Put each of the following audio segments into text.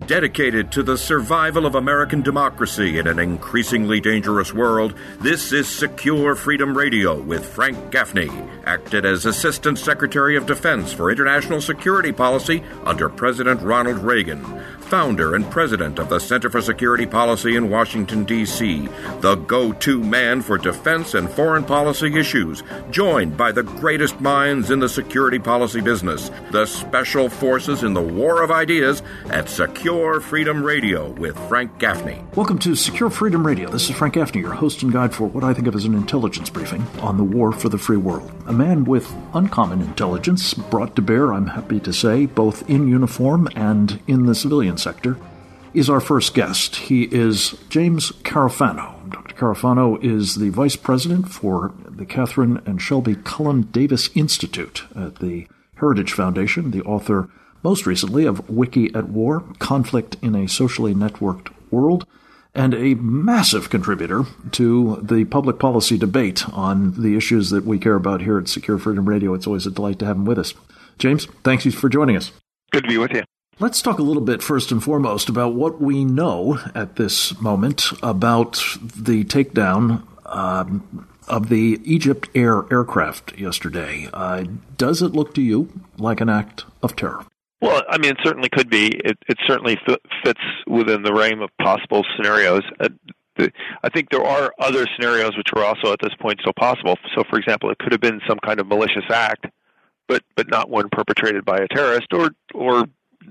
Dedicated to the survival of American democracy in an increasingly dangerous world, this is Secure Freedom Radio with Frank Gaffney, acted as Assistant Secretary of Defense for International Security Policy under President Ronald Reagan, founder and president of the Center for Security Policy in Washington, D.C., the go-to man for defense and foreign policy issues, joined by the greatest minds in the security policy business, the special forces in the war of ideas at Secure Freedom Radio with Frank Gaffney. Welcome to Secure Freedom Radio. This is Frank Gaffney, your host and guide for what I think of as an intelligence briefing on the war for the free world. A man with uncommon intelligence brought to bear, I'm happy to say, both in uniform and in the civilian sector, is our first guest. He is James Carafano. Dr. Carafano is the vice president for the Catherine and Shelby Cullen Davis Institute at the Heritage Foundation, the author most recently of Wiki at War, Conflict in a Socially Networked World, and a massive contributor to the public policy debate on the issues that we care about here at Secure Freedom Radio. It's always a delight to have him with us. James, thank you for joining us. Good to be with you. Let's talk a little bit first and foremost about what we know at this moment about the takedown of the Egypt Air aircraft yesterday. Does it look to you like an act of terror? Well, I mean, it certainly could be. It certainly fits within the realm of possible scenarios. I think there are other scenarios which are also at this point still possible. So, for example, it could have been some kind of malicious act, but not one perpetrated by a terrorist or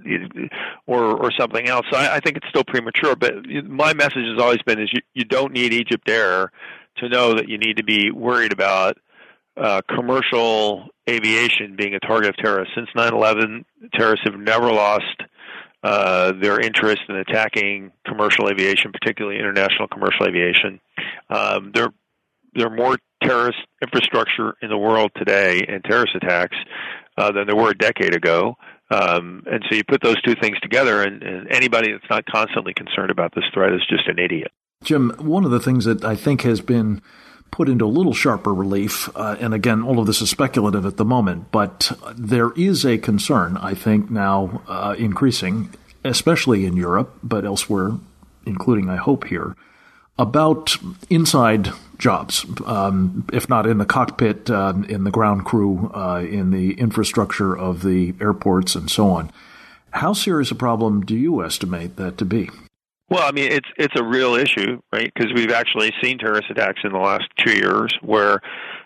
something else. So I think it's still premature. But my message has always been is you don't need Egypt Air to know that you need to be worried about commercial aviation being a target of terrorists. Since 9/11, terrorists have never lost their interest in attacking commercial aviation, particularly international commercial aviation. There are more terrorist infrastructure in the world today and terrorist attacks than there were a decade ago. And so you put those two things together, and anybody that's not constantly concerned about this threat is just an idiot. Jim, one of the things that I think has been put into a little sharper relief, and again, all of this is speculative at the moment, but there is a concern, I think, now increasing, especially in Europe, but elsewhere, including, I hope, here, about inside jobs, if not in the cockpit, in the ground crew, in the infrastructure of the airports and so on. How serious a problem do you estimate that to be? Well, I mean, it's a real issue, right? Because we've actually seen terrorist attacks in the last 2 years where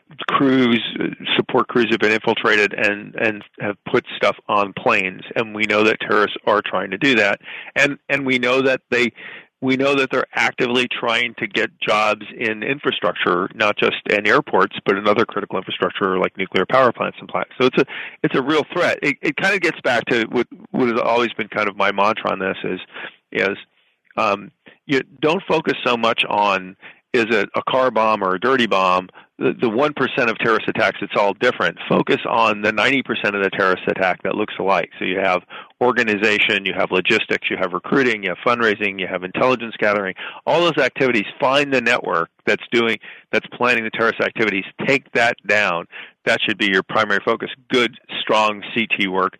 support crews have been infiltrated and have put stuff on planes, and we know that terrorists are trying to do that, and we know that they're actively trying to get jobs in infrastructure, not just in airports, but in other critical infrastructure like nuclear power plants and plants. So it's a real threat. It kind of gets back to what has always been kind of my mantra on this is you don't focus so much on is it a car bomb or a dirty bomb. The 1% of terrorist attacks, it's all different. Focus on the 90% of the terrorist attack that looks alike. So you have organization, you have logistics, you have recruiting, you have fundraising, you have intelligence gathering. All those activities, find the network that's planning the terrorist activities. Take that down. That should be your primary focus. Good, strong CT work.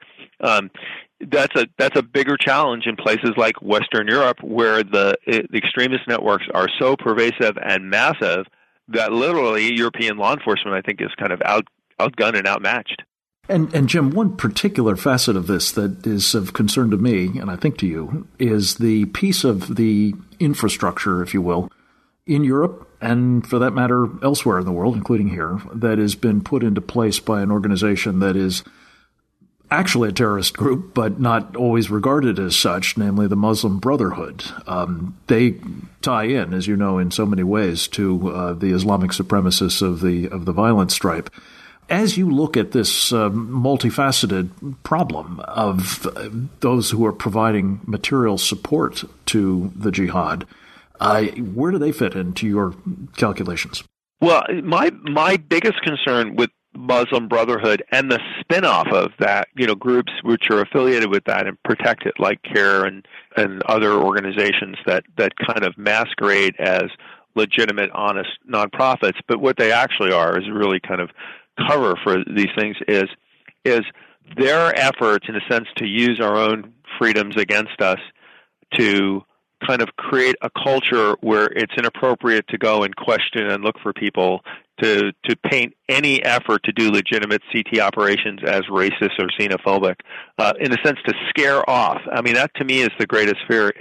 That's a bigger challenge in places like Western Europe, where the extremist networks are so pervasive and massive that literally European law enforcement, I think, is kind of outgunned and outmatched. And Jim, one particular facet of this that is of concern to me, and I think to you, is the piece of the infrastructure, if you will, in Europe and, for that matter, elsewhere in the world, including here, that has been put into place by an organization that is actually a terrorist group, but not always regarded as such, namely the Muslim Brotherhood. They tie in, as you know, in so many ways to the Islamic supremacists of the violent stripe. As you look at this multifaceted problem of those who are providing material support to the jihad, where do they fit into your calculations? Well, my biggest concern with Muslim Brotherhood and the spin-off of that, groups which are affiliated with that and protect it, like CARE and other organizations that kind of masquerade as legitimate, honest nonprofits, but what they actually are is really kind of cover for these things is their efforts, in a sense, to use our own freedoms against us to kind of create a culture where it's inappropriate to go and question and look for people, to paint any effort to do legitimate CT operations as racist or xenophobic, in a sense to scare off. I mean, that to me is the greatest fear,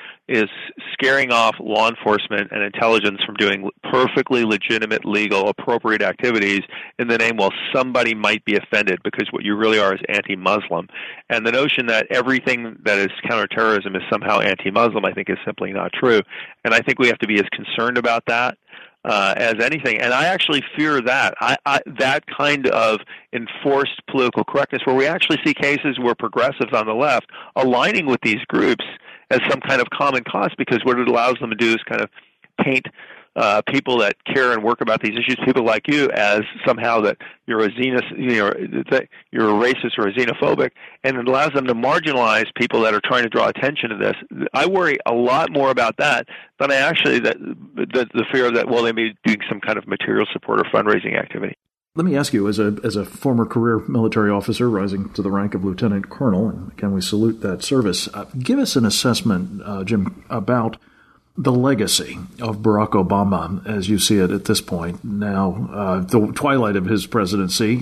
is scaring off law enforcement and intelligence from doing perfectly legitimate, legal, appropriate activities in the name, well, somebody might be offended, because what you really are is anti-Muslim. And the notion that everything that is counterterrorism is somehow anti-Muslim, I think, is simply not true. And I think we have to be as concerned about that as anything. And I actually fear that. That kind of enforced political correctness, where we actually see cases where progressives on the left aligning with these groups as some kind of common cause, because what it allows them to do is kind of paint people that care and work about these issues, people like you, as somehow that you're a that you're a racist or a xenophobic, and it allows them to marginalize people that are trying to draw attention to this. I worry a lot more about that than I actually the fear that, well, they may be doing some kind of material support or fundraising activity. Let me ask you, as a former career military officer rising to the rank of lieutenant colonel, and again we salute that service, give us an assessment, Jim, about the legacy of Barack Obama as you see it at this point, now the twilight of his presidency,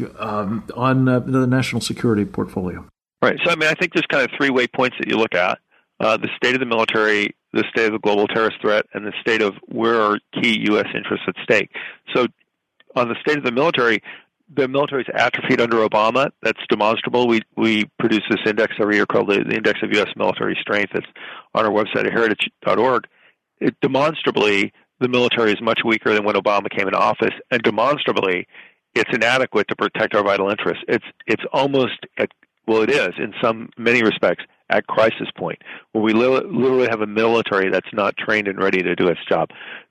on the national security portfolio. Right. So, I mean, I think there's kind of three weight-points that you look at. The state of the military, the state of the global terrorist threat, and the state of where are key U.S. interests at stake. So on the state of the military's atrophied under Obama. That's demonstrable. We produce this index every year called the Index of U.S. Military Strength. It's on our website at heritage.org. Demonstrably, the military is much weaker than when Obama came into office, and demonstrably, it's inadequate to protect our vital interests. It's almost it is in many respects at crisis point, where we literally have a military that's not trained and ready to do its job.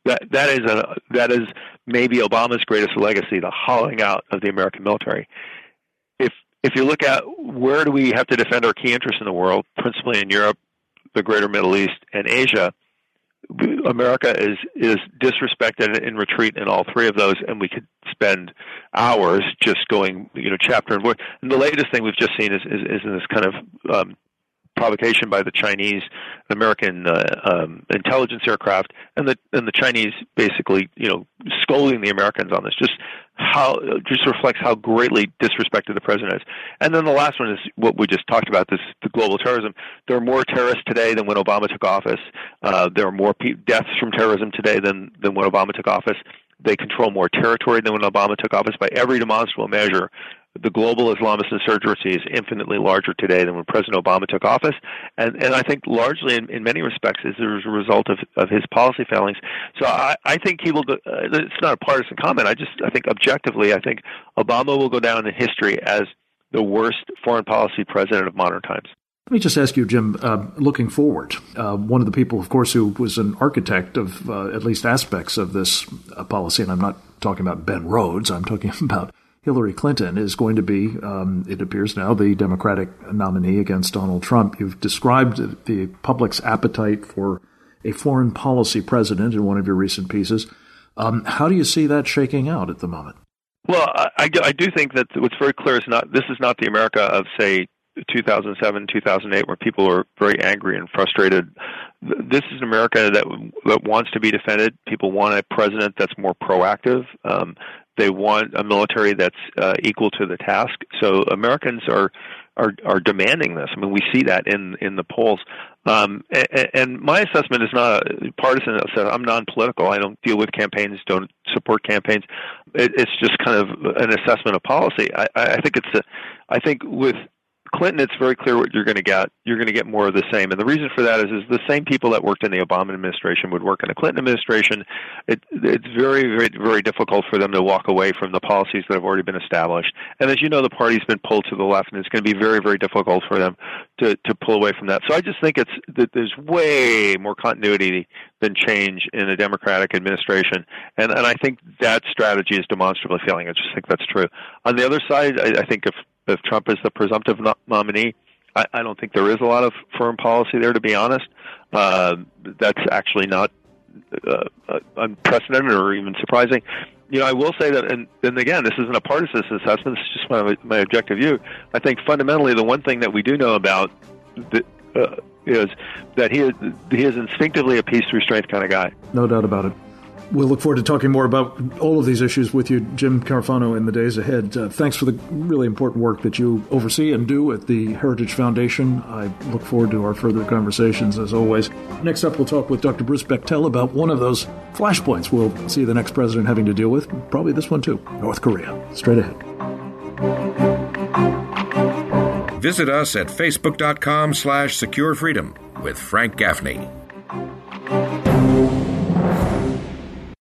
That is maybe Obama's greatest legacy, the hollowing out of the American military. If you look at where do we have to defend our key interests in the world, principally in Europe, the greater Middle East, and Asia, America is disrespected and in retreat in all three of those, and we could spend hours just going, chapter and verse. And the latest thing we've just seen is in this kind of provocation by the Chinese, American intelligence aircraft, and the Chinese basically, scolding the Americans on this. Just reflects how greatly disrespected the president is. And then the last one is what we just talked about, the global terrorism. There are more terrorists today than when Obama took office. There are more deaths from terrorism today than when Obama took office. They control more territory than when Obama took office. By every demonstrable measure, the global Islamist insurgency is infinitely larger today than when President Obama took office. And I think largely, in many respects, is a result of his policy failings. So I think he will go, it's not a partisan comment. I think objectively, I think Obama will go down in history as the worst foreign policy president of modern times. Let me just ask you, Jim, looking forward, one of the people, of course, who was an architect of at least aspects of this policy, and I'm not talking about Ben Rhodes, I'm talking about Hillary Clinton, is going to be, it appears now, the Democratic nominee against Donald Trump. You've described the public's appetite for a foreign policy president in one of your recent pieces. How do you see that shaking out at the moment? Well, I do think that what's very clear is this is not the America of, say, 2007, 2008, where people are very angry and frustrated. This is an America that wants to be defended. People want a president that's more proactive. They want a military that's equal to the task. So Americans are demanding this. I mean, we see that in the polls. And my assessment is not partisan. I'm non-political. I don't deal with campaigns, don't support campaigns. It's just kind of an assessment of policy. I think with Clinton, it's very clear what you're going to get. You're going to get more of the same. And the reason for that is the same people that worked in the Obama administration would work in the Clinton administration. It's very, very, very difficult for them to walk away from the policies that have already been established. And as you know, the party's been pulled to the left, and it's going to be very, very difficult for them to pull away from that. So I just think that there's way more continuity than change in a Democratic administration. And I think that strategy is demonstrably failing. I just think that's true. On the other side, I think if Trump is the presumptive nominee, I don't think there is a lot of foreign policy there, to be honest. That's actually not unprecedented or even surprising. I will say that, and again, this isn't a partisan assessment, it's just my objective view. I think fundamentally the one thing that we do know about is that he is instinctively a peace through strength kind of guy. No doubt about it. We'll look forward to talking more about all of these issues with you, Jim Carafano, in the days ahead. Thanks for the really important work that you oversee and do at the Heritage Foundation. I look forward to our further conversations, as always. Next up, we'll talk with Dr. Bruce Bechtel about one of those flashpoints we'll see the next president having to deal with, probably this one too, North Korea. Straight ahead. Visit us at facebook.com/securefreedom with Frank Gaffney.